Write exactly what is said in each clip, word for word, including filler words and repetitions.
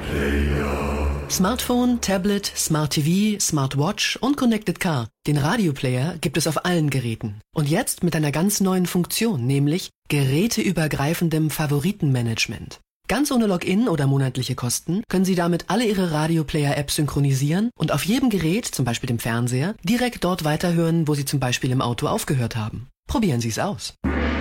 Smartphone, Tablet, Smart T V, Smartwatch und Connected Car. Den Radioplayer gibt es auf allen Geräten. Und jetzt mit einer ganz neuen Funktion, nämlich geräteübergreifendem Favoritenmanagement. Ganz ohne Login oder monatliche Kosten können Sie damit alle Ihre Radioplayer-Apps synchronisieren und auf jedem Gerät, zum Beispiel dem Fernseher, direkt dort weiterhören, wo Sie zum Beispiel im Auto aufgehört haben. Probieren Sie es aus.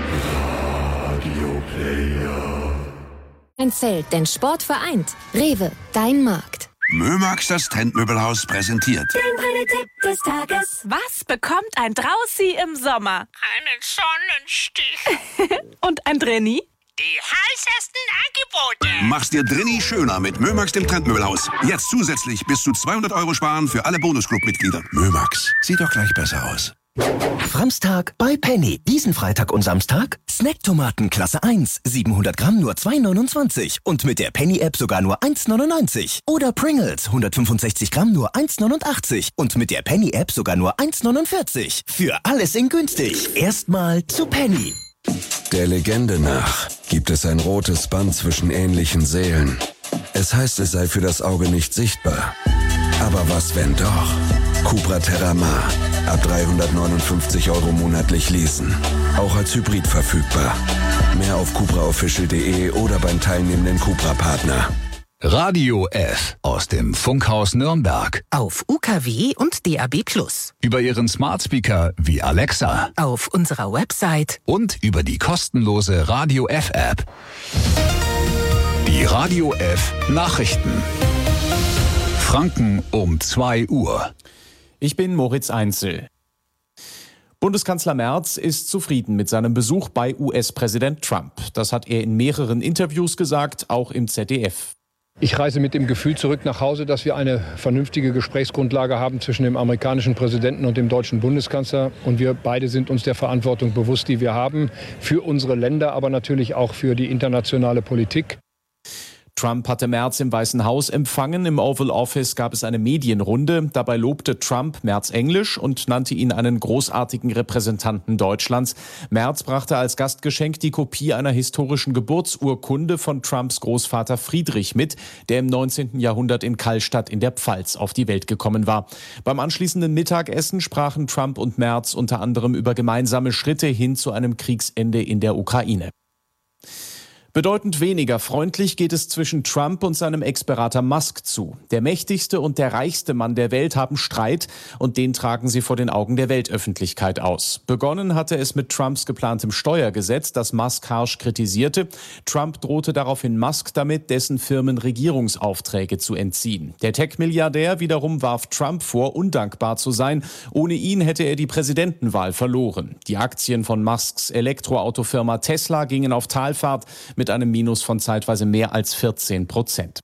Radioplayer. Ein Zelt, denn Sport vereint. Rewe, dein Markt. Mömax, das Trendmöbelhaus, präsentiert Den Tipp des Tages. Was bekommt ein Draußi im Sommer? Einen Sonnenstich. Und ein Drenni? Die heißesten Angebote. Mach's dir drinni schöner mit Mömax, dem Trendmöbelhaus. Jetzt zusätzlich bis zu zweihundert Euro sparen für alle Bonusclub-Mitglieder. Mömax, sieht doch gleich besser aus. Framstag bei Penny. Diesen Freitag und Samstag Snacktomaten Klasse eins. siebenhundert Gramm nur zwei neunundzwanzig. Und mit der Penny-App sogar nur eins neunundneunzig. Oder Pringles hundertfünfundsechzig Gramm nur eins neunundachtzig. Und mit der Penny-App sogar nur eins neunundvierzig. Für alles in günstig. Erstmal zu Penny. Der Legende nach gibt es ein rotes Band zwischen ähnlichen Seelen. Es heißt, es sei für das Auge nicht sichtbar. Aber was, wenn doch? Cupra Terramar. Ab dreihundertneunundfünfzig Euro monatlich leasen. Auch als Hybrid verfügbar. Mehr auf cupra official punkt de oder beim teilnehmenden Cupra-Partner. Radio F aus dem Funkhaus Nürnberg. Auf U K W und D A B plus. Über Ihren Smart Speaker wie Alexa. Auf unserer Website. Und über die kostenlose Radio F App. Die Radio F Nachrichten. Franken um zwei Uhr. Ich bin Moritz Einzel. Bundeskanzler Merz ist zufrieden mit seinem Besuch bei U S-Präsident Trump. Das hat er in mehreren Interviews gesagt, auch im Z D F. Ich reise mit dem Gefühl zurück nach Hause, dass wir eine vernünftige Gesprächsgrundlage haben zwischen dem amerikanischen Präsidenten und dem deutschen Bundeskanzler. Und wir beide sind uns der Verantwortung bewusst, die wir haben für unsere Länder, aber natürlich auch für die internationale Politik. Trump hatte Merz im Weißen Haus empfangen. Im Oval Office gab es eine Medienrunde. Dabei lobte Trump Merz Englisch und nannte ihn einen großartigen Repräsentanten Deutschlands. Merz brachte als Gastgeschenk die Kopie einer historischen Geburtsurkunde von Trumps Großvater Friedrich mit, der im neunzehnten Jahrhundert in Kallstadt in der Pfalz auf die Welt gekommen war. Beim anschließenden Mittagessen sprachen Trump und Merz unter anderem über gemeinsame Schritte hin zu einem Kriegsende in der Ukraine. Bedeutend weniger freundlich geht es zwischen Trump und seinem Ex-Berater Musk zu. Der mächtigste und der reichste Mann der Welt haben Streit und den tragen sie vor den Augen der Weltöffentlichkeit aus. Begonnen hatte es mit Trumps geplantem Steuergesetz, das Musk harsch kritisierte. Trump drohte daraufhin Musk damit, dessen Firmen Regierungsaufträge zu entziehen. Der Tech-Milliardär wiederum warf Trump vor, undankbar zu sein. Ohne ihn hätte er die Präsidentenwahl verloren. Die Aktien von Musks Elektroautofirma Tesla gingen auf Talfahrt mit einem Minus von zeitweise mehr als vierzehn Prozent.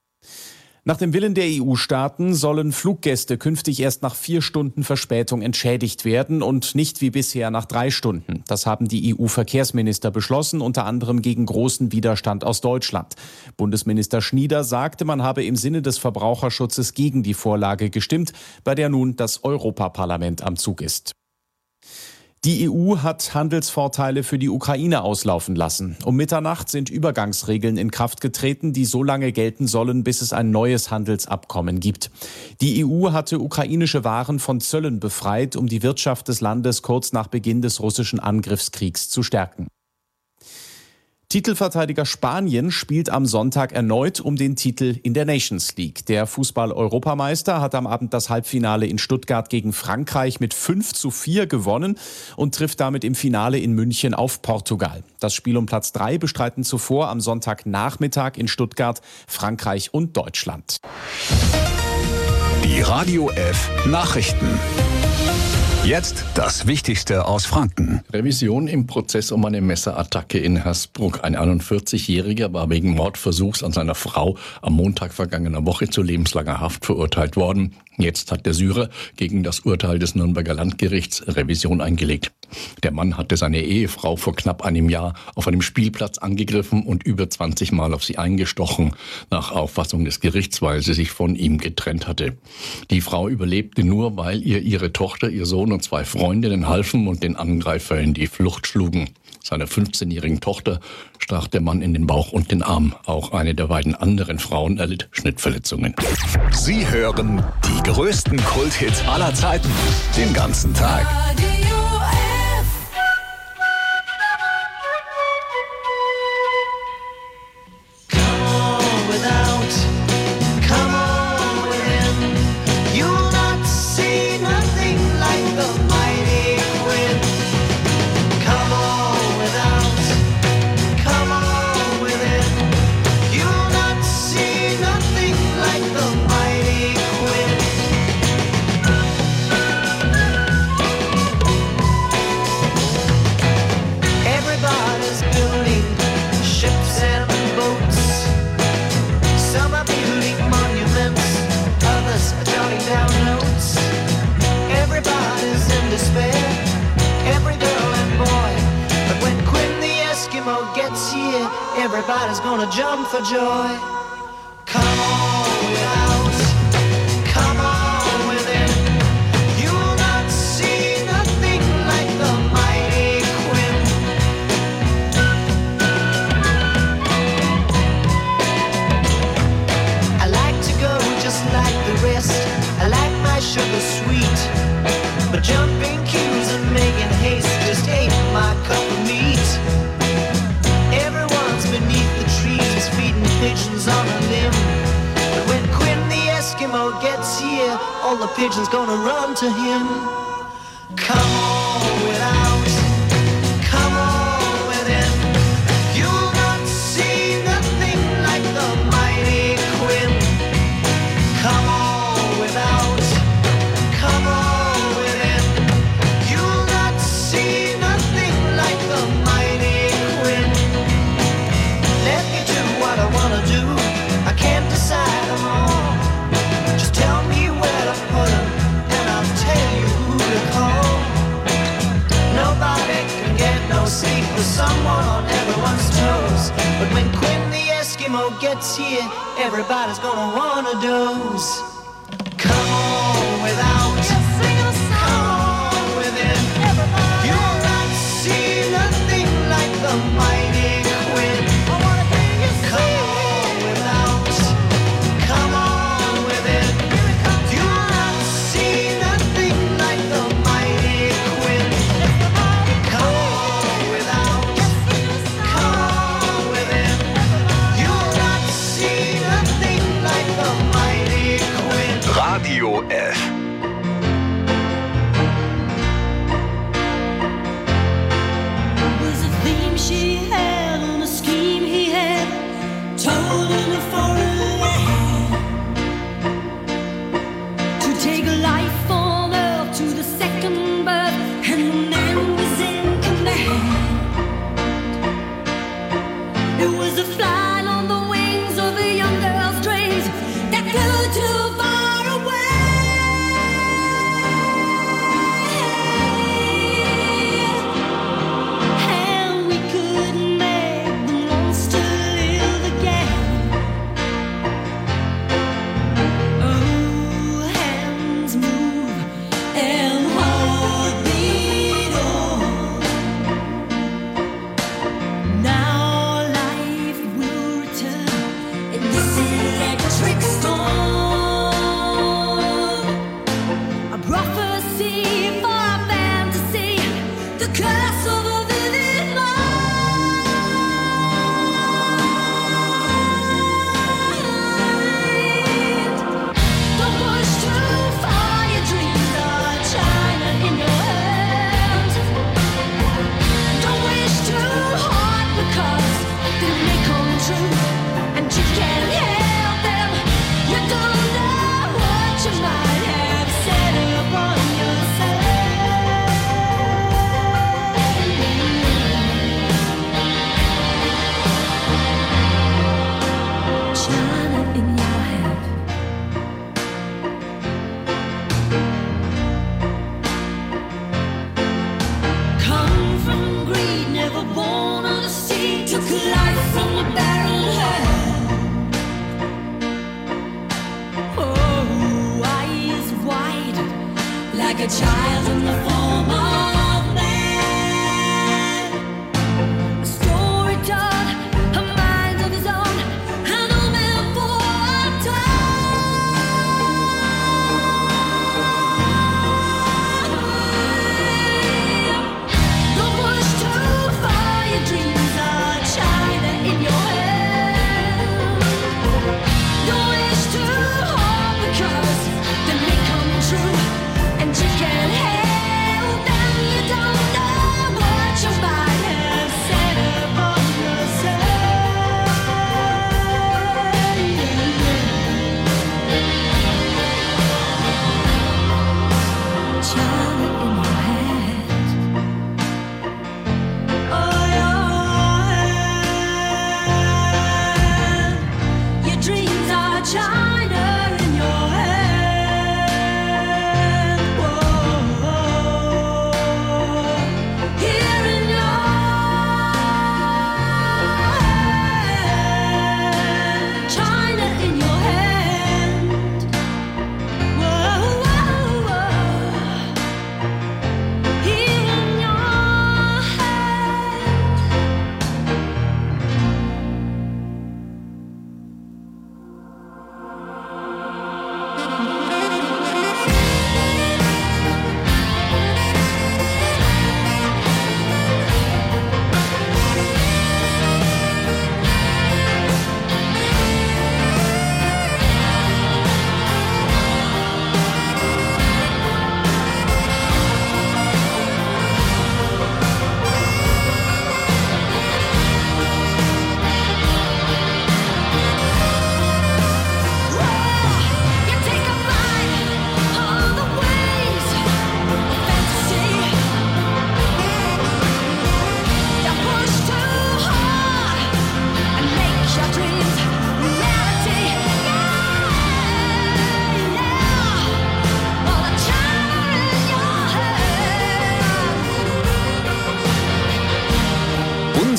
Nach dem Willen der E U-Staaten sollen Fluggäste künftig erst nach vier Stunden Verspätung entschädigt werden und nicht wie bisher nach drei Stunden. Das haben die E U-Verkehrsminister beschlossen, unter anderem gegen großen Widerstand aus Deutschland. Bundesminister Schnieder sagte, man habe im Sinne des Verbraucherschutzes gegen die Vorlage gestimmt, bei der nun das Europaparlament am Zug ist. Die E U hat Handelsvorteile für die Ukraine auslaufen lassen. Um Mitternacht sind Übergangsregeln in Kraft getreten, die so lange gelten sollen, bis es ein neues Handelsabkommen gibt. Die E U hatte ukrainische Waren von Zöllen befreit, um die Wirtschaft des Landes kurz nach Beginn des russischen Angriffskriegs zu stärken. Titelverteidiger Spanien spielt am Sonntag erneut um den Titel in der Nations League. Der Fußball-Europameister hat am Abend das Halbfinale in Stuttgart gegen Frankreich mit fünf zu vier gewonnen und trifft damit im Finale in München auf Portugal. Das Spiel um Platz drei bestreiten zuvor am Sonntagnachmittag in Stuttgart Frankreich und Deutschland. Die Radio F Nachrichten. Jetzt das Wichtigste aus Franken. Revision im Prozess um eine Messerattacke in Hersbruck. Ein einundvierzigjähriger war wegen Mordversuchs an seiner Frau am Montag vergangener Woche zu lebenslanger Haft verurteilt worden. Jetzt hat der Syrer gegen das Urteil des Nürnberger Landgerichts Revision eingelegt. Der Mann hatte seine Ehefrau vor knapp einem Jahr auf einem Spielplatz angegriffen und über zwanzig Mal auf sie eingestochen, nach Auffassung des Gerichts, weil sie sich von ihm getrennt hatte. Die Frau überlebte nur, weil ihr ihre Tochter, ihr Sohn und zwei Freundinnen halfen und den Angreifer in die Flucht schlugen. Seiner fünfzehnjährigen Tochter stach der Mann in den Bauch und den Arm. Auch eine der beiden anderen Frauen erlitt Schnittverletzungen. Sie hören die größten Kulthits aller Zeiten den ganzen Tag. Everybody's gonna jump for joy. Come on without, come on within. You'll not see nothing like the mighty Quinn. I like to go just like the rest. I like my sugar sweet, but jumping queues and making haste just ain't my cup of meat. Beneath the trees, feeding pigeons on a limb. But when Quinn the Eskimo gets here, all the pigeons gonna run to him. Come on without, come on within. You'll not see nothing like the mighty Quinn. Come on without, come on within. You'll not see nothing like the mighty Quinn. Let me do what I wanna do. I can't decide them all. Just tell me where to put them, and I'll tell you who to call. Nobody can get no sleep with someone on everyone's toes. But when Quinn the Eskimo gets here, everybody's gonna wanna doze. Come on without, come on within. You'll not see nothing like the mighty Quinn. Come on without, come on within. You'll not see nothing like the mighty Quinn. Come on without, come on within. You'll not see nothing like the mighty Quinn. Radio F. Was a theme she had on a scheme he had. Told in a foreign land to take life on earth to the second birth, and the man was in command. It was a flying on the wings of a young girl's dreams that flew too far away. And we couldn't make the monster live again. Oh, hands move and heart beat on. Now life will return in this electric storm. A prophecy for a fantasy, the curse of a vivid mind. Don't push too far, your dreams are China in your hands. Don't wish too hard because they may come true, and you can't help them. You don't know what you might have set upon yourself. China in your hand. Come from greed, never born on the sea. Took life from a barren hand. Oh, eyes wide, like a child in the form of man.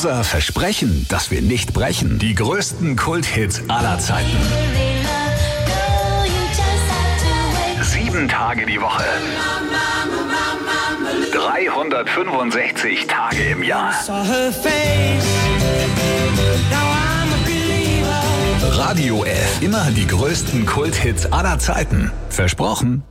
Unser Versprechen, das wir nicht brechen. Die größten Kulthits aller Zeiten. Sieben Tage die Woche. dreihundertfünfundsechzig Tage im Jahr. Radio F. Immer die größten Kulthits aller Zeiten. Versprochen.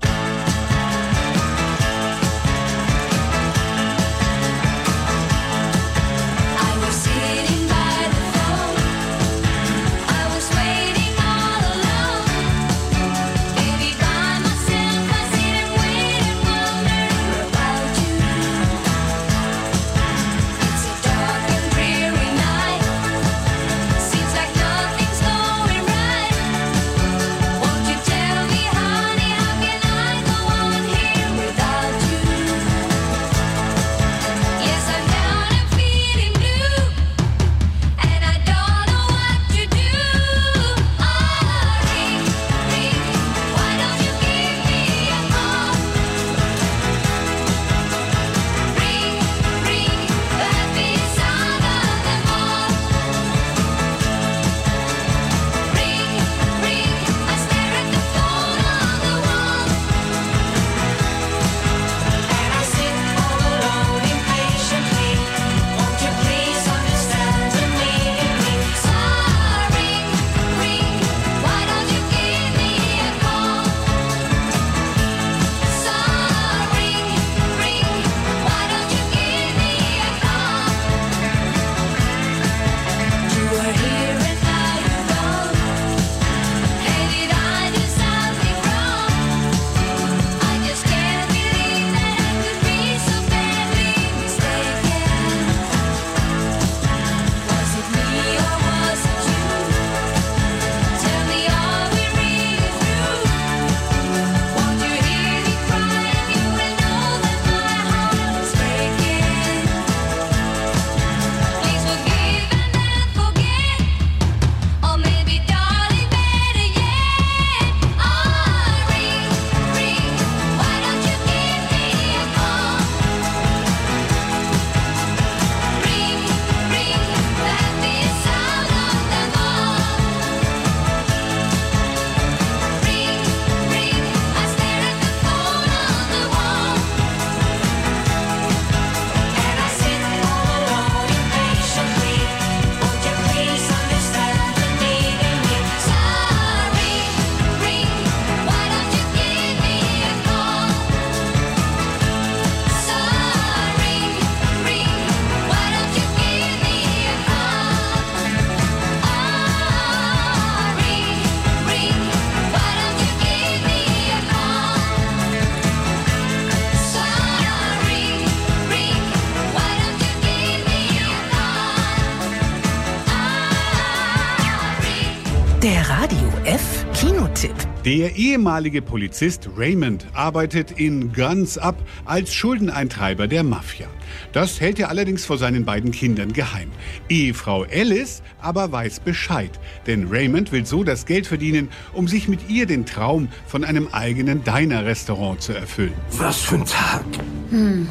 Der Radio F Kinotipp. Der ehemalige Polizist Raymond arbeitet in Guns Up als Schuldeneintreiber der Mafia. Das hält er allerdings vor seinen beiden Kindern geheim. Ehefrau Alice aber weiß Bescheid, denn Raymond will so das Geld verdienen, um sich mit ihr den Traum von einem eigenen Diner-Restaurant zu erfüllen. Was für ein Tag. Hm.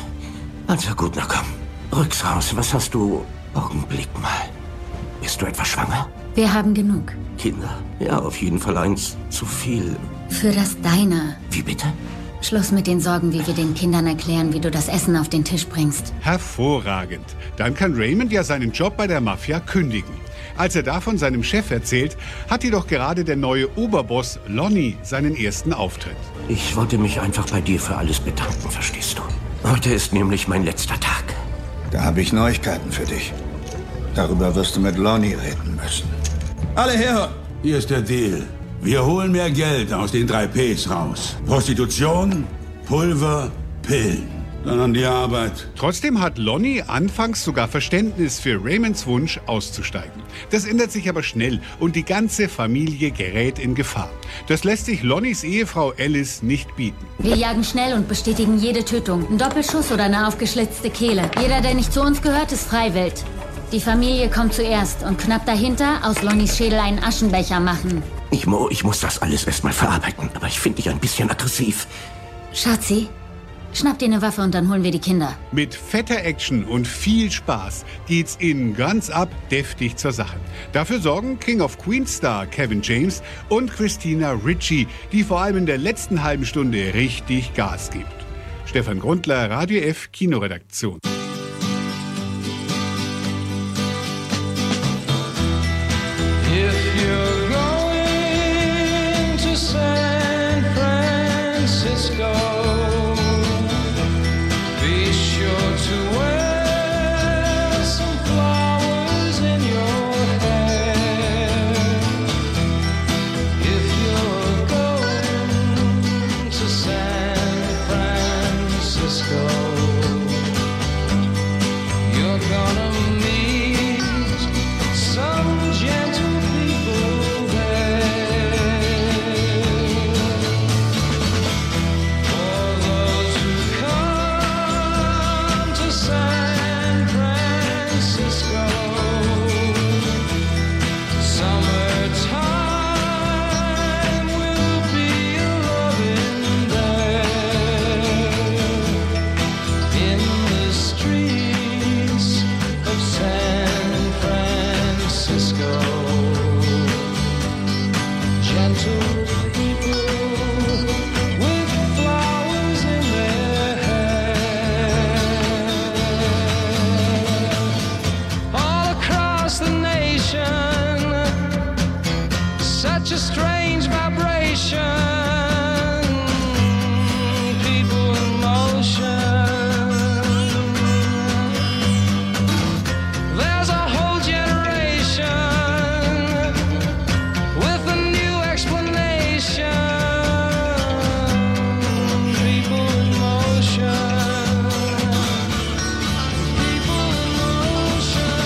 Also gut, na komm. Rück's raus. Was hast du? Augenblick mal. Bist du etwa schwanger? Wir haben genug. Kinder? Ja, auf jeden Fall eins zu viel. Für das Diner. Wie bitte? Schluss mit den Sorgen, wie wir den Kindern erklären, wie du das Essen auf den Tisch bringst. Hervorragend. Dann kann Raymond ja seinen Job bei der Mafia kündigen. Als er davon seinem Chef erzählt, hat jedoch gerade der neue Oberboss Lonnie seinen ersten Auftritt. Ich wollte mich einfach bei dir für alles bedanken, verstehst du? Heute ist nämlich mein letzter Tag. Da habe ich Neuigkeiten für dich. Darüber wirst du mit Lonnie reden müssen. Alle her! Hier ist der Deal. Wir holen mehr Geld aus den drei Ps raus. Prostitution, Pulver, Pillen. Dann an die Arbeit. Trotzdem hat Lonnie anfangs sogar Verständnis für Raymonds Wunsch auszusteigen. Das ändert sich aber schnell und die ganze Familie gerät in Gefahr. Das lässt sich Lonnies Ehefrau Alice nicht bieten. Wir jagen schnell und bestätigen jede Tötung. Ein Doppelschuss oder eine aufgeschlitzte Kehle. Jeder, der nicht zu uns gehört, ist freiwillig. Die Familie kommt zuerst und knapp dahinter aus Lonnies Schädel einen Aschenbecher machen. Ich, mo, ich muss das alles erstmal verarbeiten, aber ich finde dich ein bisschen aggressiv. Schatzi, Schnapp dir eine Waffe und dann holen wir die Kinder. Mit fetter Action und viel Spaß geht's in Guns Up deftig zur Sache. Dafür sorgen King of Queens Star Kevin James und Christina Ricci, die vor allem in der letzten halben Stunde richtig Gas gibt. Stefan Grundler, Radio F Kinoredaktion. If you're going to San Francisco, be sure to wear some flowers in your hair. If you're going to San Francisco, you're gonna meet some gentle people there. For those who come to San Francisco, summertime will be a-loving there. In the streets of San Francisco, gentle people with flowers in their hair. All across the nation, such a strange vibration, people in motion. There's a whole generation with a new explanation. People in motion. People in motion.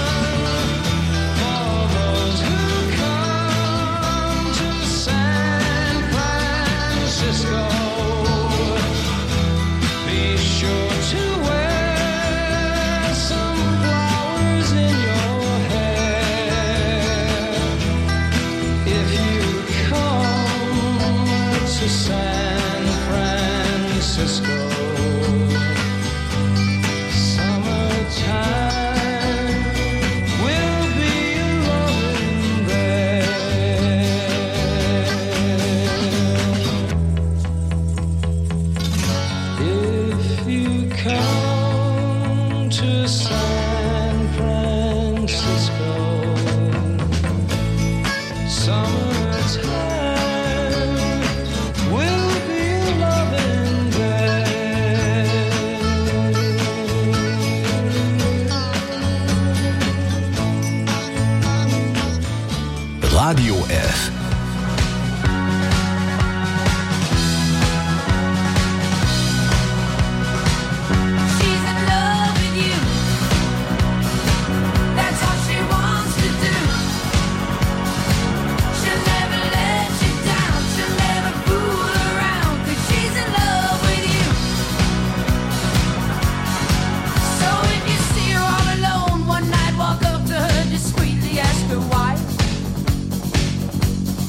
For those who come to San Francisco, be sure to wear some flowers in your hair. If you come to San Francisco, summertime will be a-loving there. If you come to San Francisco, summertime will be a-loving there. Radio F. She's in love with you. That's all she wants to do. She'll never let you down. She'll never fool around. 'Cause she's in love with you. So if you see her all alone one night, walk up to her discreetly, ask her why.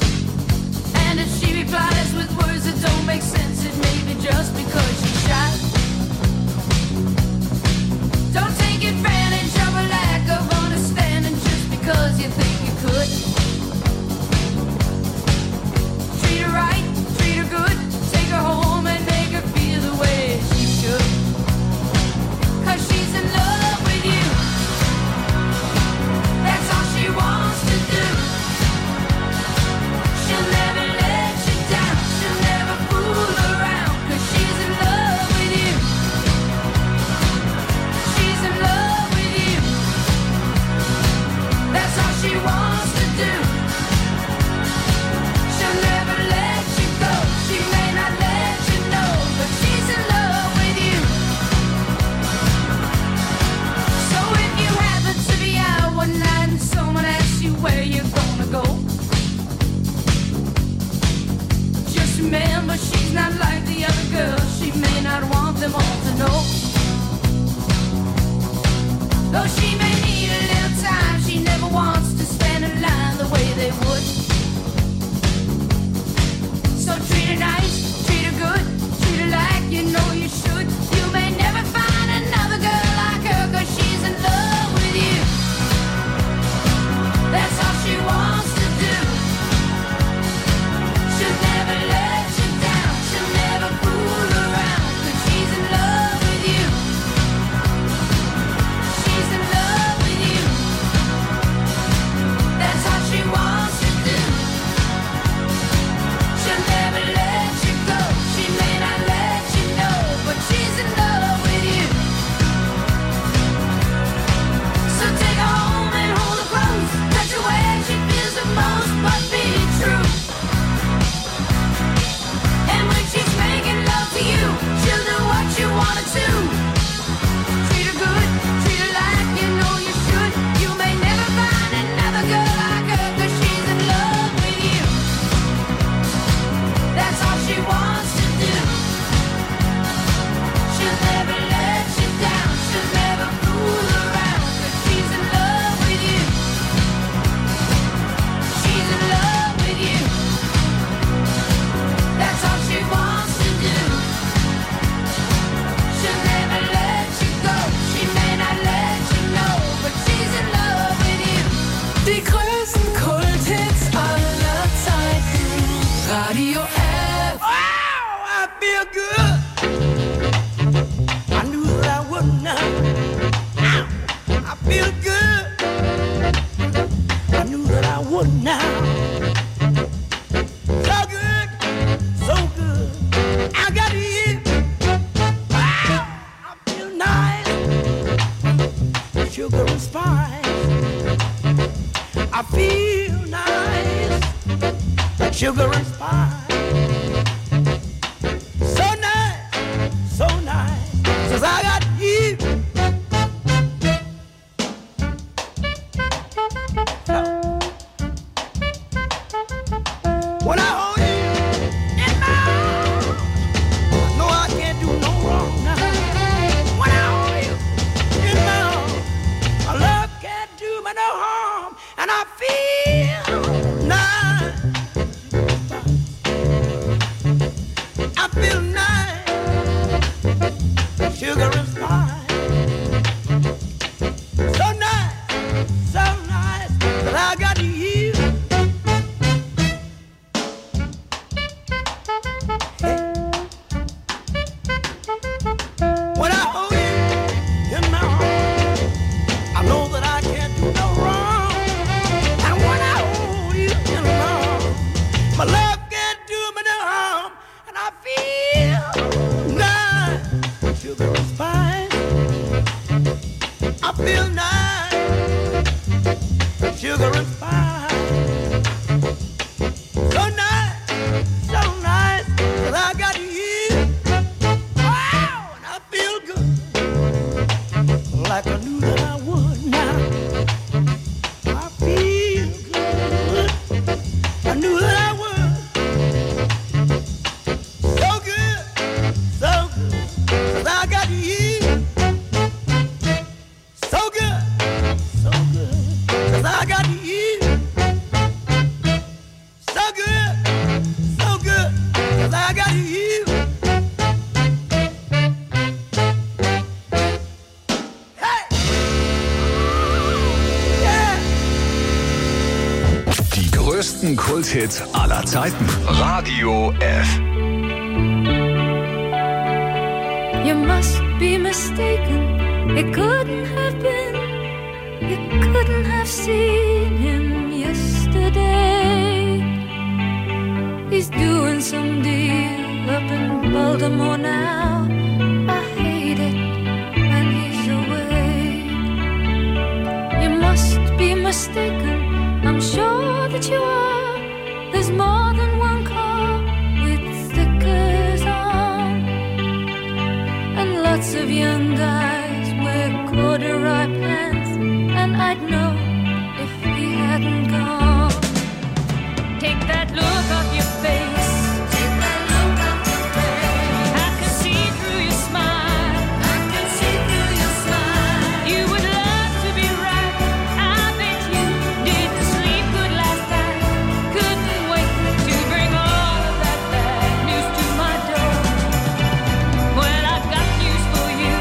feel good. I knew that I would now. I feel good. I knew that I would now. So good, so good. I got you. Wow, I feel nice. Sugar and spice. I feel nice. Sugar and spice. So nice, so nice. Since I got you. When I hold you in my arms, I know I can't do no wrong now. When I hold you in my arms, my love can't do me no harm, and I feel nice. I feel nice, sugar and spice. So nice, so nice, that I got you. When I hold you in my arms, I know that I can't do no wrong. And when I hold you in my arms, my love can't do me no harm, and I feel nice, sugar and spice. I feel nice, sugar and spice. So nice, so nice, that I got you. Wow, and I feel good, like I knew that I would now. I feel good, I knew that I would. So good, so good, 'cause I got you. So good, so good, 'cause I got you. So good, so good, 'cause I got you. Die größten Kulthits aller Zeiten. Radio F. You must be mistaken. It couldn't have been. You couldn't have seen him yesterday. He's doing some deal up in Baltimore now. I hate it when he's away. You must be mistaken. I'm sure that you are. There's more than one car with stickers on. And lots of young guys wear corduroy pants. And I'd know if he hadn't gone. Take that look off your face. Take that look off your face. I can see through your smile. I can see through your smile. You would love to be right. I bet you didn't sleep good last night. Couldn't wait to bring all of that bad news to my door. Well, I've got news for you.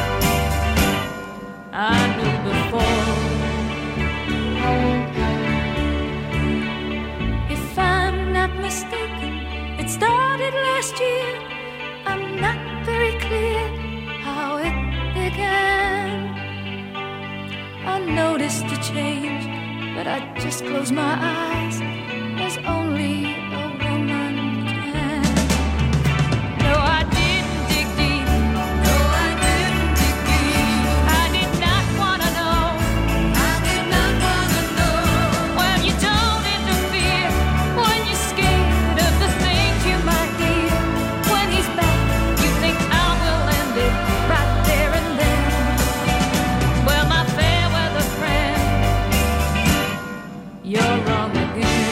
I knew before. If I'm not mistaken, it started last year. I'm not very clear how it began. I noticed a change, but I just closed my eyes, as only a woman can. No, I didn't dig deep. No, I didn't dig deep. I did not want to know. I did not want to know. Well, you don't interfere when you're scared of the things you might hear. When he's back, you think I will end it right there and then. Well, my fair weather friend, you're wrong again.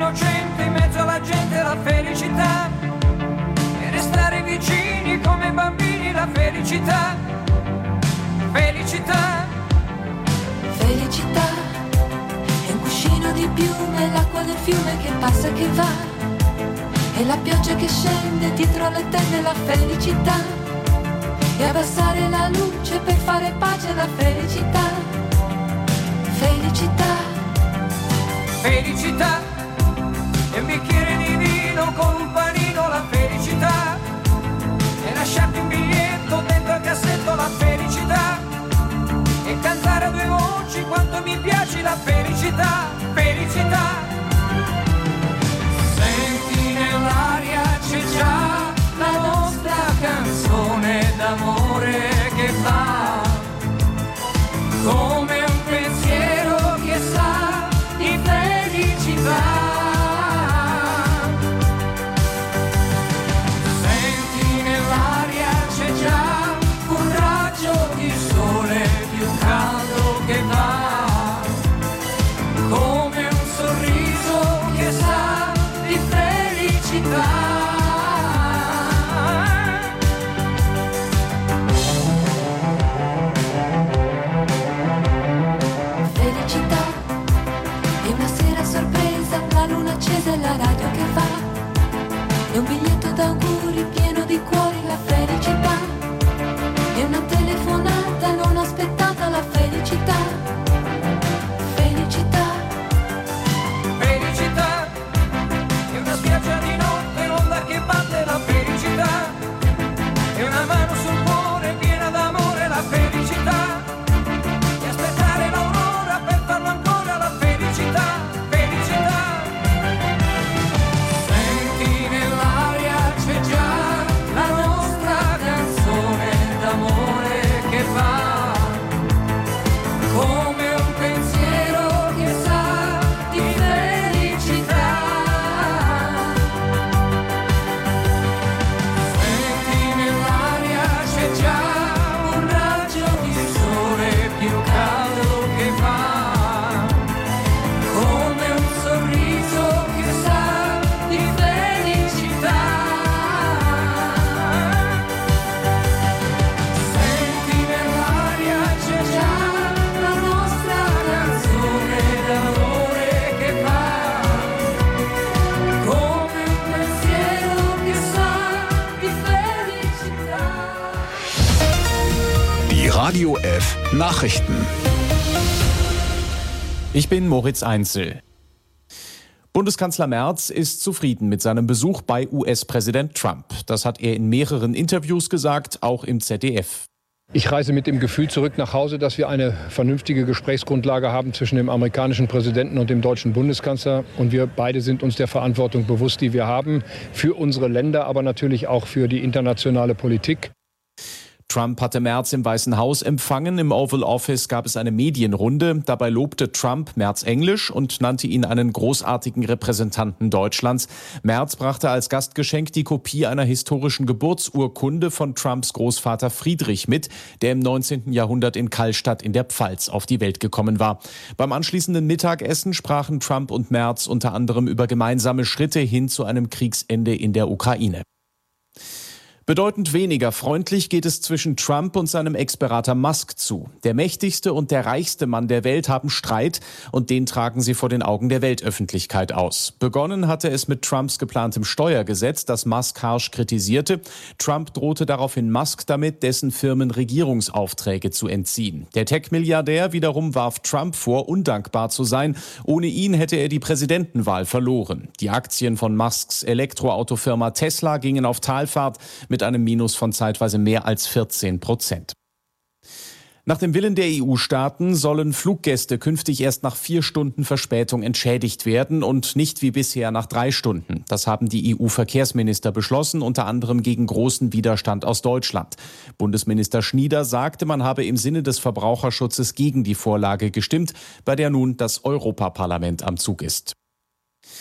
innocente in mezzo alla gente la felicità e restare vicini come bambini la felicità, felicità, Felicità è un cuscino di piume, l'acqua del fiume che passa e che va, e la pioggia che scende dietro le tende la felicità, e abbassare la luce per fare pace alla felicità, felicità, felicità, e un bicchiere di vino con un panino la felicità, e lasciarti un biglietto dentro al cassetto la felicità, e cantare a due voci quanto mi piace la felicità, felicità. Senti nell'aria c'è già la nostra canzone d'amore che fa come un pensiero che sa di felicità. Senti nell'aria c'è già un raggio di sole più caldo che va come un sorriso che sa di felicità. felicità, e una sera sorpresa, la luna accesa e la radio che va, e un biglietto d'auguri pieno di cuori la felicità, e una telefonata non aspettata la felicità, felicità, Felicità, e una spiaggia di notte, l'onda che batte la felicità, e una mano sul cuore piena d'amore la felicità, e aspettare l'aurora per farlo ancora la felicità, felicità. Senti nell'aria c'è già la nostra canzone d'amore che va come un pensiero che sa di felicità. Senti nell'aria c'è già un raggio di sole più caldo che va come un sorriso che sa di felicità. Senti nell'aria c'è già la nostra canzone d'amore che va come un pensiero che sa di felicità. Die Radio F Nachrichten. Ich bin Moritz Einzel. Bundeskanzler Merz ist zufrieden mit seinem Besuch bei U S-Präsident Trump. Das hat er in mehreren Interviews gesagt, auch im Z D F. Ich reise mit dem Gefühl zurück nach Hause, dass wir eine vernünftige Gesprächsgrundlage haben zwischen dem amerikanischen Präsidenten und dem deutschen Bundeskanzler. Und wir beide sind uns der Verantwortung bewusst, die wir haben, für unsere Länder, aber natürlich auch für die internationale Politik. Trump hatte Merz im Weißen Haus empfangen. Im Oval Office gab es eine Medienrunde. Dabei lobte Trump Merz Englisch und nannte ihn einen großartigen Repräsentanten Deutschlands. Merz brachte als Gastgeschenk die Kopie einer historischen Geburtsurkunde von Trumps Großvater Friedrich mit, der im neunzehnten Jahrhundert in Kallstadt in der Pfalz auf die Welt gekommen war. Beim anschließenden Mittagessen sprachen Trump und Merz unter anderem über gemeinsame Schritte hin zu einem Kriegsende in der Ukraine. Bedeutend weniger freundlich geht es zwischen Trump und seinem Ex-Berater Musk zu. Der mächtigste und der reichste Mann der Welt haben Streit und den tragen sie vor den Augen der Weltöffentlichkeit aus. Begonnen hatte es mit Trumps geplantem Steuergesetz, das Musk harsch kritisierte. Trump drohte daraufhin Musk damit, dessen Firmen Regierungsaufträge zu entziehen. Der Tech-Milliardär wiederum warf Trump vor, undankbar zu sein. Ohne ihn hätte er die Präsidentenwahl verloren. Die Aktien von Musks Elektroautofirma Tesla gingen auf Talfahrt mit einem Minus von zeitweise mehr als vierzehn Prozent. Nach dem Willen der E U-Staaten sollen Fluggäste künftig erst nach vier Stunden Verspätung entschädigt werden und nicht wie bisher nach drei Stunden. Das haben die E U-Verkehrsminister beschlossen, unter anderem gegen großen Widerstand aus Deutschland. Bundesminister Schnieder sagte, man habe im Sinne des Verbraucherschutzes gegen die Vorlage gestimmt, bei der nun das Europaparlament am Zug ist.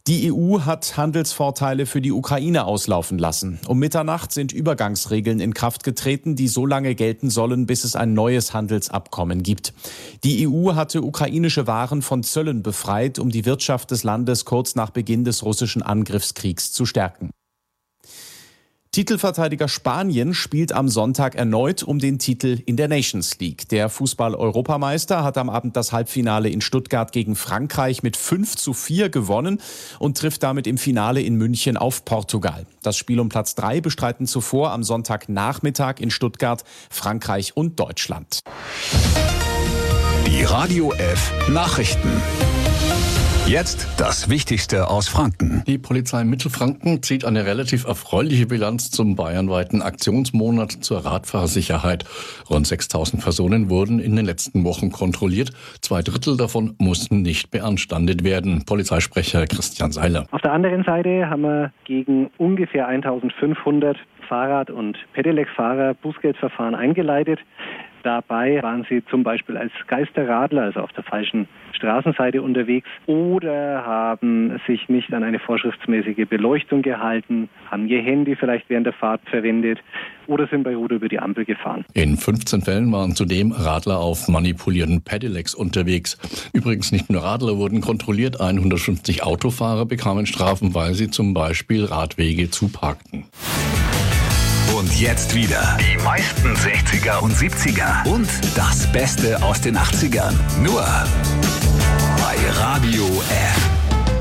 Die E U hat Handelsvorteile für die Ukraine auslaufen lassen. Um Mitternacht sind Übergangsregeln in Kraft getreten, die so lange gelten sollen, bis es ein neues Handelsabkommen gibt. Die E U hatte ukrainische Waren von Zöllen befreit, um die Wirtschaft des Landes kurz nach Beginn des russischen Angriffskriegs zu stärken. Titelverteidiger Spanien spielt am Sonntag erneut um den Titel in der Nations League. Der Fußball-Europameister hat am Abend das Halbfinale in Stuttgart gegen Frankreich mit fünf zu vier gewonnen und trifft damit im Finale in München auf Portugal. Das Spiel um Platz drei bestreiten zuvor am Sonntagnachmittag in Stuttgart Frankreich und Deutschland. Die Radio F Nachrichten. Jetzt das Wichtigste aus Franken. Die Polizei Mittelfranken zieht eine relativ erfreuliche Bilanz zum bayernweiten Aktionsmonat zur Radfahrsicherheit. Rund sechstausend Personen wurden in den letzten Wochen kontrolliert. Zwei Drittel davon mussten nicht beanstandet werden. Polizeisprecher Christian Seiler. Auf der anderen Seite haben wir gegen ungefähr eintausendfünfhundert Fahrrad- und Pedelec-Fahrer Bußgeldverfahren eingeleitet. Dabei waren sie zum Beispiel als Geisterradler, also auf der falschen Straßenseite unterwegs, oder haben sich nicht an eine vorschriftsmäßige Beleuchtung gehalten, haben ihr Handy vielleicht während der Fahrt verwendet oder sind bei Rot über die Ampel gefahren. In fünfzehn Fällen waren zudem Radler auf manipulierten Pedelecs unterwegs. Übrigens nicht nur Radler wurden kontrolliert, hundertfünfzig Autofahrer bekamen Strafen, weil sie zum Beispiel Radwege zuparkten. Und jetzt wieder die meisten sechziger und siebziger und das Beste aus den achtzigern. Nur bei Radio F.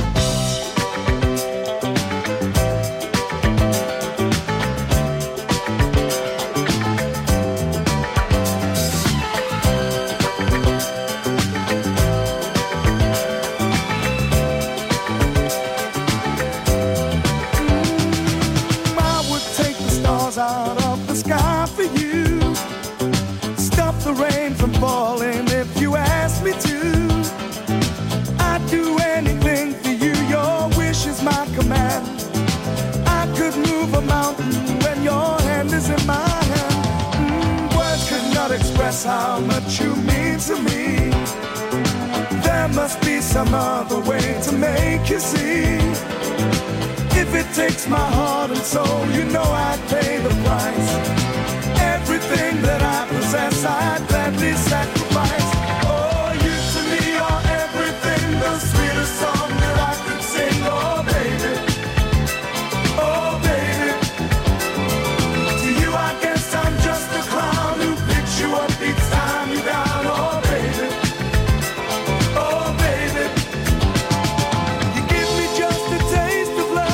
Out of the sky for you. Stop the rain from falling if you ask me to. I'd do anything for you, your wish is my command. I could move a mountain when your hand is in my hand. Mm, words could not express how much you mean to me. There must be some other way to make you see. If it takes my heart and soul, you know I'd pay the price. Everything that I possess, I'd gladly sacrifice. Oh, you to me are everything, the sweetest song that I could sing. Oh, baby, oh, baby. To you I guess I'm just a clown who picks you up each time you down. Oh, baby, oh, baby. You give me just a taste of love.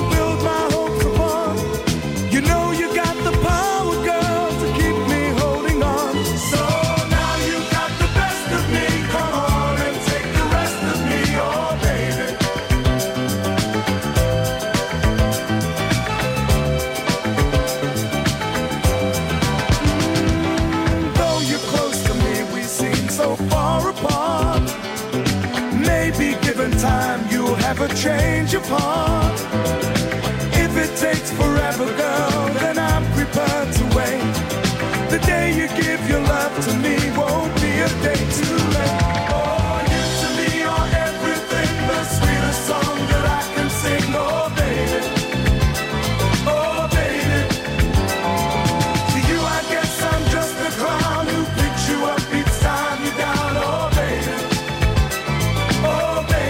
Time you'll have a change of heart. If it takes forever, girl, then I'm prepared to wait. The day you give your love to me won't be a day too late. Oh, you to me are everything, the sweetest song that I can sing. Oh, baby, oh, baby. To you I guess I'm just a clown who picks you up each time you're down. Oh, baby, oh, baby.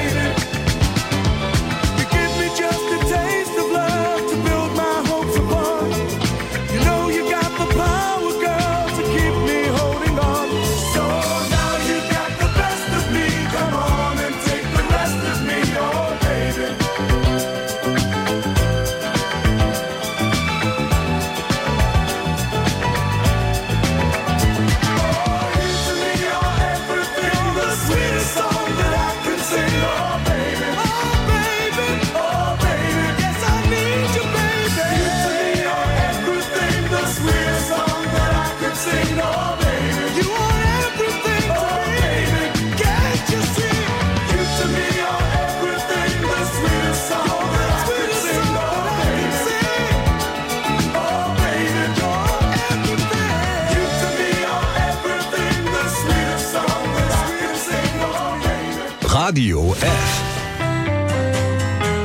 Radio F.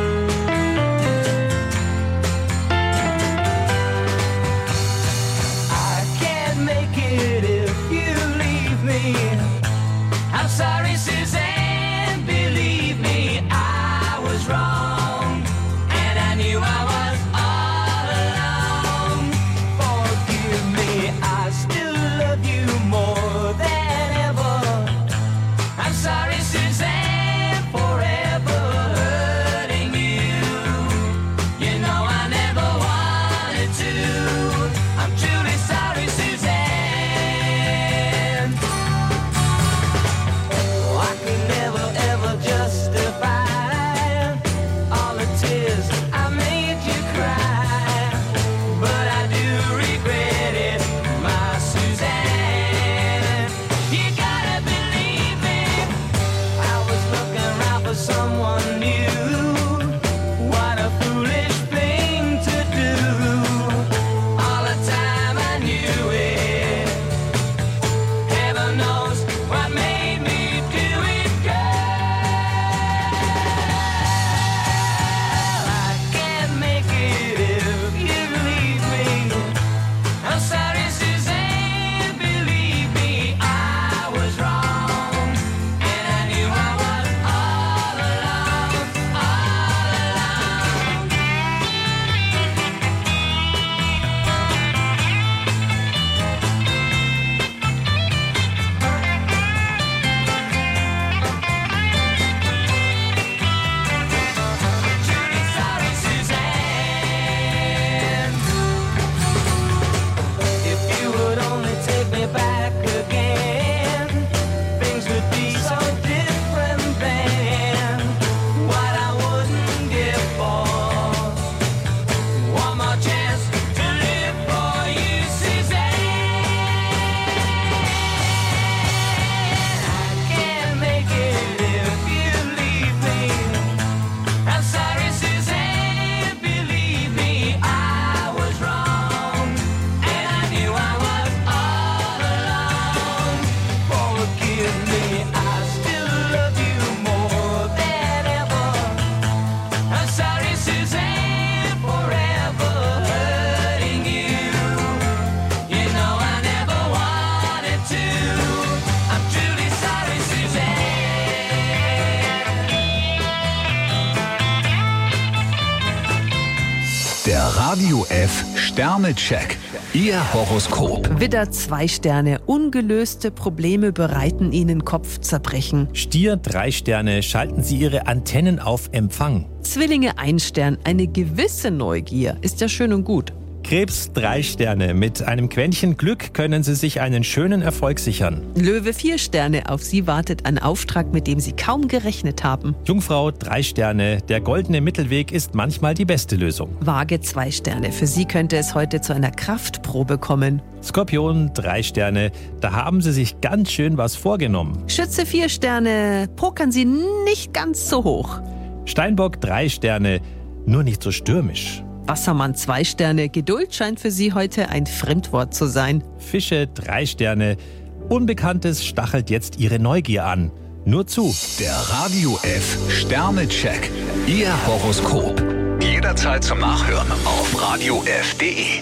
Radio F Sternecheck. Ihr Horoskop. Widder, zwei Sterne. Ungelöste Probleme bereiten Ihnen Kopfzerbrechen. Stier, drei Sterne. Schalten Sie Ihre Antennen auf Empfang. Zwillinge, ein Stern. Eine gewisse Neugier ist ja schön und gut. Krebs, drei Sterne. Mit einem Quäntchen Glück können Sie sich einen schönen Erfolg sichern. Löwe, vier Sterne. Auf Sie wartet ein Auftrag, mit dem Sie kaum gerechnet haben. Jungfrau, drei Sterne. Der goldene Mittelweg ist manchmal die beste Lösung. Waage, zwei Sterne. Für Sie könnte es heute zu einer Kraftprobe kommen. Skorpion, drei Sterne. Da haben Sie sich ganz schön was vorgenommen. Schütze, vier Sterne. Pokern Sie nicht ganz so hoch. Steinbock, drei Sterne. Nur nicht so stürmisch. Wassermann, zwei Sterne. Geduld scheint für Sie heute ein Fremdwort zu sein. Fische, drei Sterne. Unbekanntes stachelt jetzt Ihre Neugier an. Nur zu. Der Radio F Sternecheck. Ihr Horoskop. Jederzeit zum Nachhören auf radio f punkt de.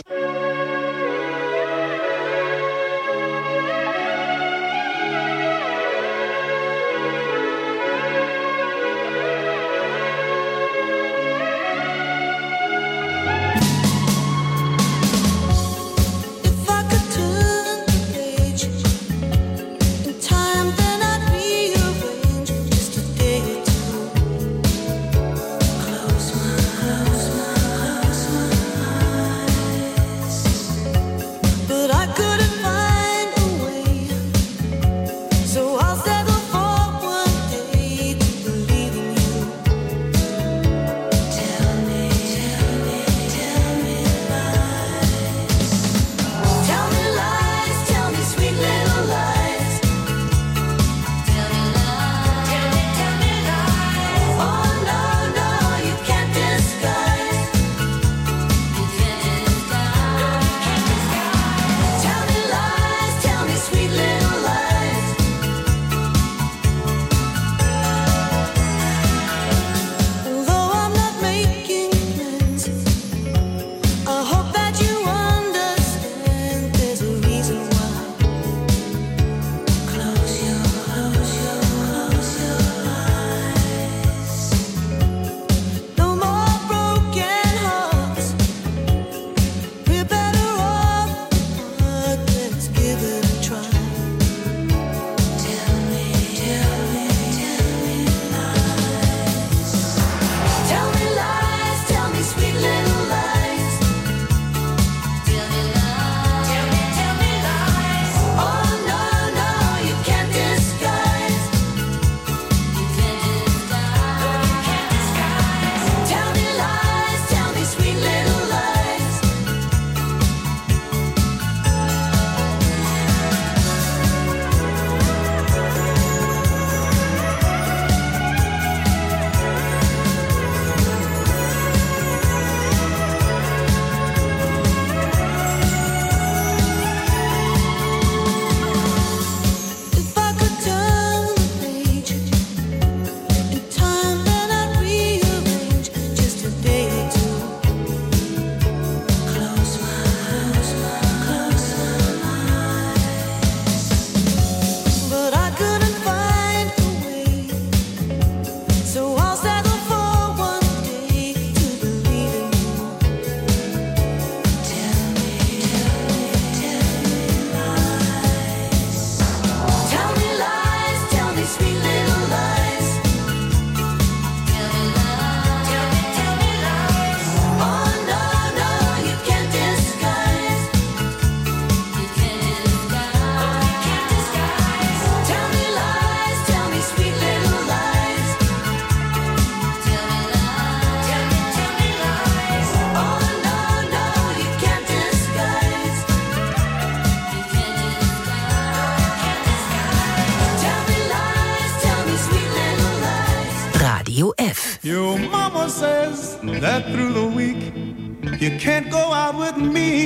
Radio F. Your mama says that through the week you can't go out with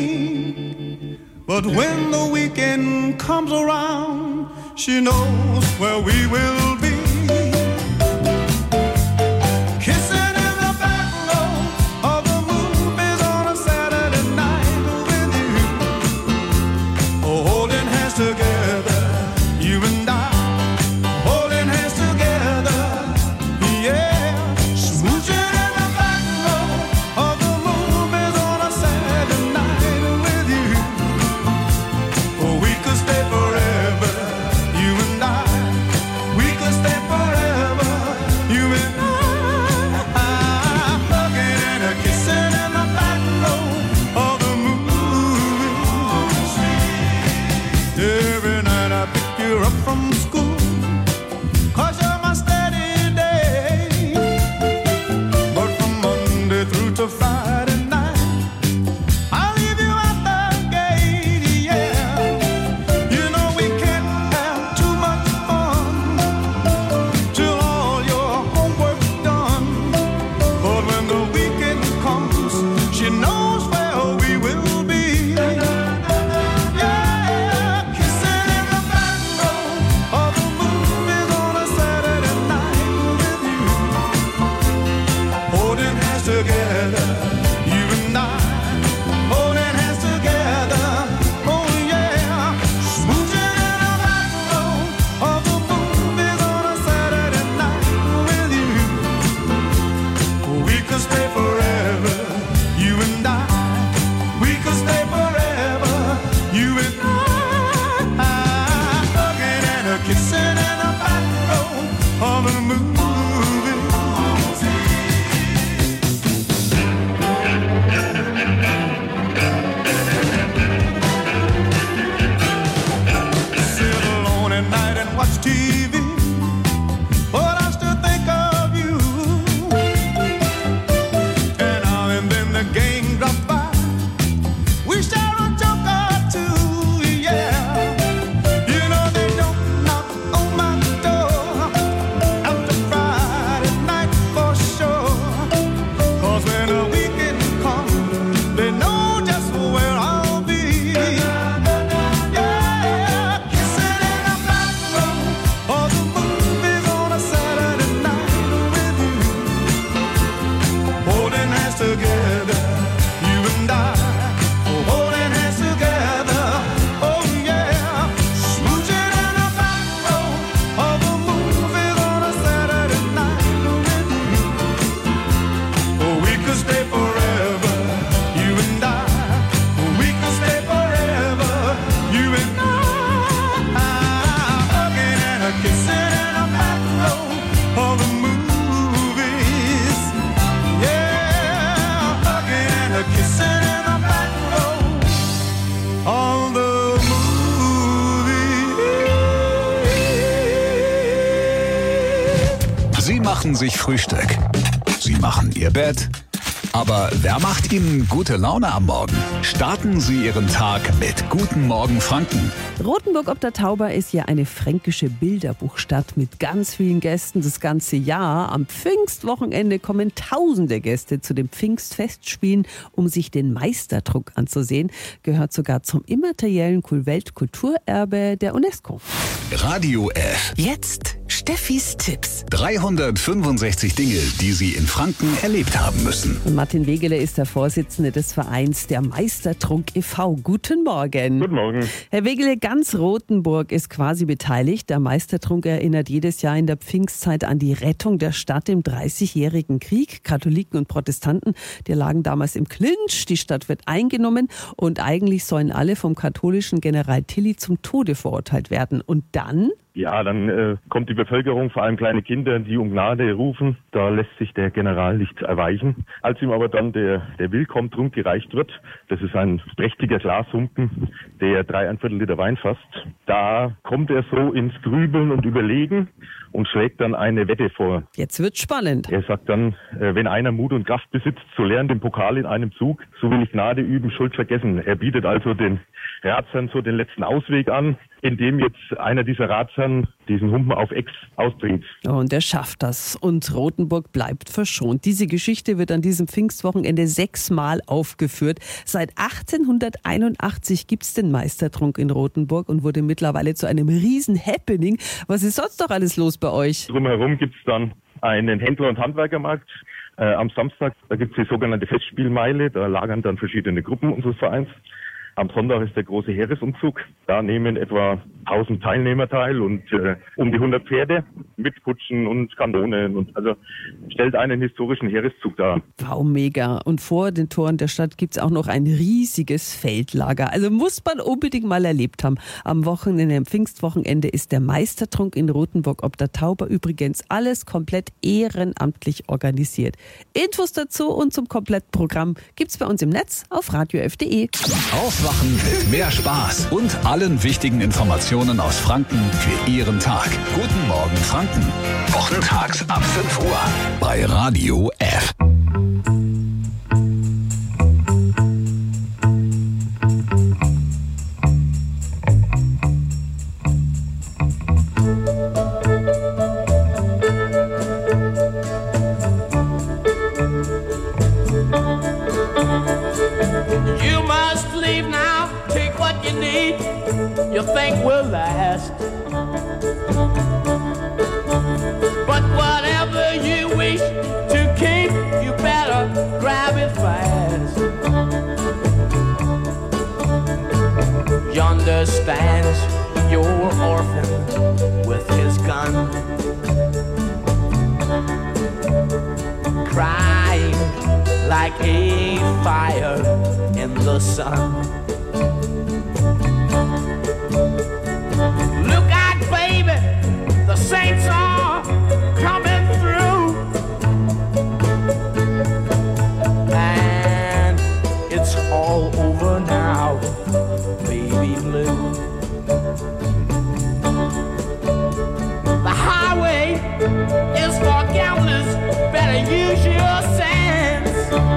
me. But when the weekend comes around, she knows where we will be. Kissing in the back row of the movies on a Saturday night with you. Oh, holding hands together, you and I. Holding hands together, yeah. Smooching in the back row of the movies on a up from school, 'cause you're my steady day. But from Monday through to Friday night, I'll leave you at the gate, yeah. You know we can't have too much fun till all your homework's done. But when the weekend comes, she knows where we will be. Yeah, kissing in the back row of the movies on a Saturday night with you. Holding hands together, you and I. Holding hands together, oh yeah. Smooching in the back row of the movies on a Saturday night with you. We could stay forever, you and I. We could stay forever, you and I. Hugging and a kissing in the back row of a movie. Sit alone at night and watch T V, but I still think of you. And now and then the gang drop by, we share a joke or two, yeah. You know they don't knock on my door after Friday night for sure. 'Cause when the weekend comes, they know just where I'll be. Yeah, kissing in the back row of the movies on a Saturday night with you. Holding hands together, you and I. Holding hands together, oh yeah. Smooching in the back row of the movies on a Saturday night with you. Oh, we could stay forever, you and I. We could stay forever, you and I. Hugging and a kissing in the back row of the movies. Yeah, hugging and a kissing in the back row of the movies. Sie machen sich Frühstück. Sie machen Ihr Bett. Aber wer macht Ihnen gute Laune am Morgen? Starten Sie Ihren Tag mit Guten Morgen Franken. Rothenburg ob der Tauber ist ja eine fränkische Bilderbuchstadt mit ganz vielen Gästen das ganze Jahr. Am Pfingstwochenende kommen tausende Gäste zu den Pfingstfestspielen, um sich den Meisterdruck anzusehen. Gehört sogar zum immateriellen Weltkulturerbe der UNESCO. Radio F. Jetzt Steffis Tipps. dreihundertfünfundsechzig Dinge, die Sie in Franken erlebt haben müssen. Und Martin Wegeler ist der Vorsitzende des Vereins der Meistertrunk e V Guten Morgen. Guten Morgen. Herr Wegeler, ganz Rothenburg ist quasi beteiligt. Der Meistertrunk erinnert jedes Jahr in der Pfingstzeit an die Rettung der Stadt im dreißigjährigen Krieg. Katholiken und Protestanten, die lagen damals im Clinch. Die Stadt wird eingenommen und eigentlich sollen alle vom katholischen General Tilly zum Tode verurteilt werden. Und dann? Ja, dann äh, kommt die Bevölkerung, vor allem kleine Kinder, die um Gnade rufen. Da lässt sich der General nicht erweichen. Als ihm aber dann der, der Willkommtrunk gereicht wird, das ist ein prächtiger Glashumpen, der dreieinviertel Liter Wein fasst, da kommt er so ins Grübeln und Überlegen und schlägt dann eine Wette vor. Jetzt wird's spannend. Er sagt dann, äh, wenn einer Mut und Kraft besitzt, so lernt den Pokal in einem Zug, so will ich Gnade üben, Schuld vergessen. Er bietet also den Ratsherrn so den letzten Ausweg an, indem jetzt einer dieser Ratsherren diesen Humpen auf Ex ausbringt. Und er schafft das. Und Rothenburg bleibt verschont. Diese Geschichte wird an diesem Pfingstwochenende sechsmal aufgeführt. Seit achtzehnhunderteinundachtzig gibt es den Meistertrunk in Rothenburg und wurde mittlerweile zu einem riesen Happening. Was ist sonst noch alles los bei euch? Drumherum gibt es dann einen Händler- und Handwerkermarkt. Äh, am Samstag, da gibt es die sogenannte Festspielmeile. Da lagern dann verschiedene Gruppen unseres Vereins. Am Sonntag ist der große Heeresumzug. Da nehmen etwa tausend Teilnehmer teil und äh, um die hundert Pferde mit Kutschen und Kanonen. Und also stellt einen historischen Heereszug dar. Wow, mega. Und vor den Toren der Stadt gibt es auch noch ein riesiges Feldlager. Also muss man unbedingt mal erlebt haben. Am Wochenende, am Pfingstwochenende ist der Meistertrunk in Rothenburg ob der Tauber übrigens alles komplett ehrenamtlich organisiert. Infos dazu und zum kompletten Programm gibt's bei uns im Netz auf radio f punkt de. Auf Aufwachen mit mehr Spaß und allen wichtigen Informationen aus Franken für Ihren Tag. Guten Morgen Franken. Wochentags ab fünf Uhr bei Radio F. You must leave now, take what you need, you think will last. But whatever you wish to keep, you better grab it fast. Yonder stands your orphan with his gun, crying like a fire in the sun. Look out, baby, the saints are coming through, and it's all over now, baby blue. The highway is for gamblers, better use your sense.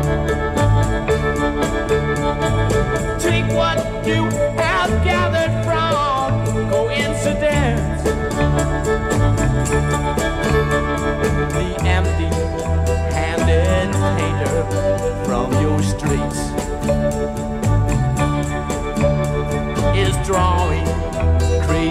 Take what you have gathered from coincidence. The empty-handed painter from your streets is drawing creative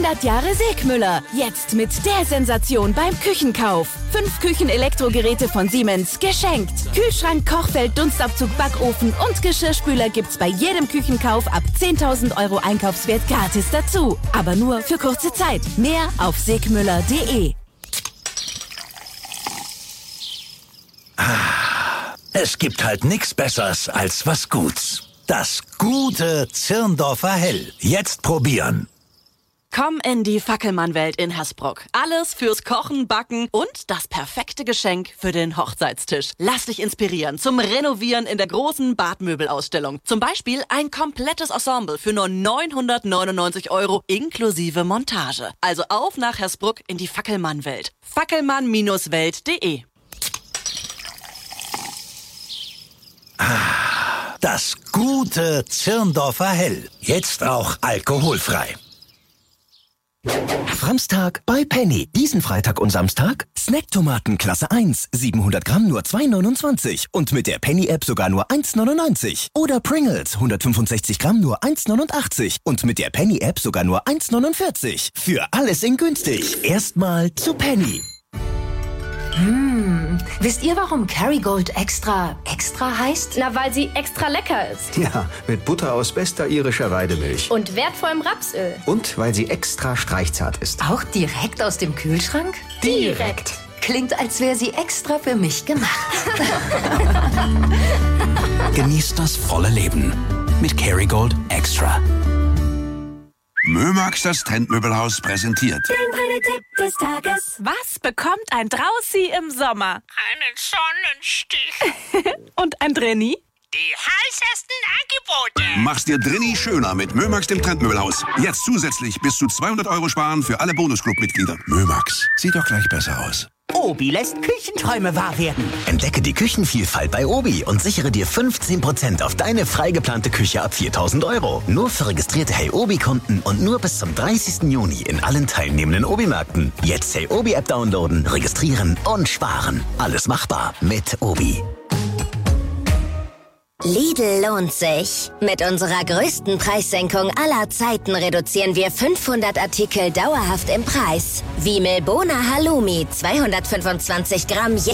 hundert Jahre Segmüller. Jetzt mit der Sensation beim Küchenkauf. Fünf Küchenelektrogeräte von Siemens geschenkt. Kühlschrank, Kochfeld, Dunstabzug, Backofen und Geschirrspüler gibt's bei jedem Küchenkauf ab zehntausend Euro Einkaufswert gratis dazu. Aber nur für kurze Zeit. Mehr auf segmüller punkt de. Es gibt halt nichts Besseres als was Guts. Das gute Zirndorfer Hell. Jetzt probieren. Komm in die Fackelmann-Welt in Hersbruck. Alles fürs Kochen, Backen und das perfekte Geschenk für den Hochzeitstisch. Lass dich inspirieren zum Renovieren in der großen Badmöbelausstellung. Zum Beispiel ein komplettes Ensemble für nur neunhundertneunundneunzig Euro inklusive Montage. Also auf nach Hersbruck in die Fackelmann-Welt. fackelmann Bindestrich welt punkt de. Das gute Zirndorfer Hell. Jetzt auch alkoholfrei. Framstag bei Penny. Diesen Freitag und Samstag Snacktomaten Klasse eins, siebenhundert Gramm nur zwei neunundzwanzig und mit der Penny-App sogar nur eins neunundneunzig. Oder Pringles hundertfünfundsechzig Gramm nur eins neunundachtzig und mit der Penny-App sogar nur eins neunundvierzig. Für alles in günstig. Erstmal zu Penny. Mmh. Wisst ihr, warum Kerrygold extra extra heißt? Na, weil sie extra lecker ist. Ja, mit Butter aus bester irischer Weidemilch. Und wertvollem Rapsöl. Und weil sie extra streichzart ist. Auch direkt aus dem Kühlschrank? Direkt. Klingt, als wäre sie extra für mich gemacht. Genießt das volle Leben mit Kerrygold Extra. Mömax, das Trendmöbelhaus, präsentiert. Der Tipp des Tages. Was bekommt ein Draußi im Sommer? Einen Sonnenstich. Und ein Drenni? Die heißesten Angebote. Mach's dir drinni schöner mit Mömax, dem Trendmöbelhaus. Jetzt zusätzlich bis zu zweihundert Euro sparen für alle Bonusclub-Mitglieder. Mömax, sieht doch gleich besser aus. Obi lässt Küchenträume wahr werden. Entdecke die Küchenvielfalt bei Obi und sichere dir fünfzehn Prozent auf deine frei geplante Küche ab viertausend Euro. Nur für registrierte Hey Obi-Kunden und nur bis zum dreißigsten Juni in allen teilnehmenden Obi-Märkten. Jetzt Hey Obi-App downloaden, registrieren und sparen. Alles machbar mit Obi. Lidl lohnt sich. Mit unserer größten Preissenkung aller Zeiten reduzieren wir fünfhundert Artikel dauerhaft im Preis. Wie Milbona Halloumi zweihundertfünfundzwanzig Gramm.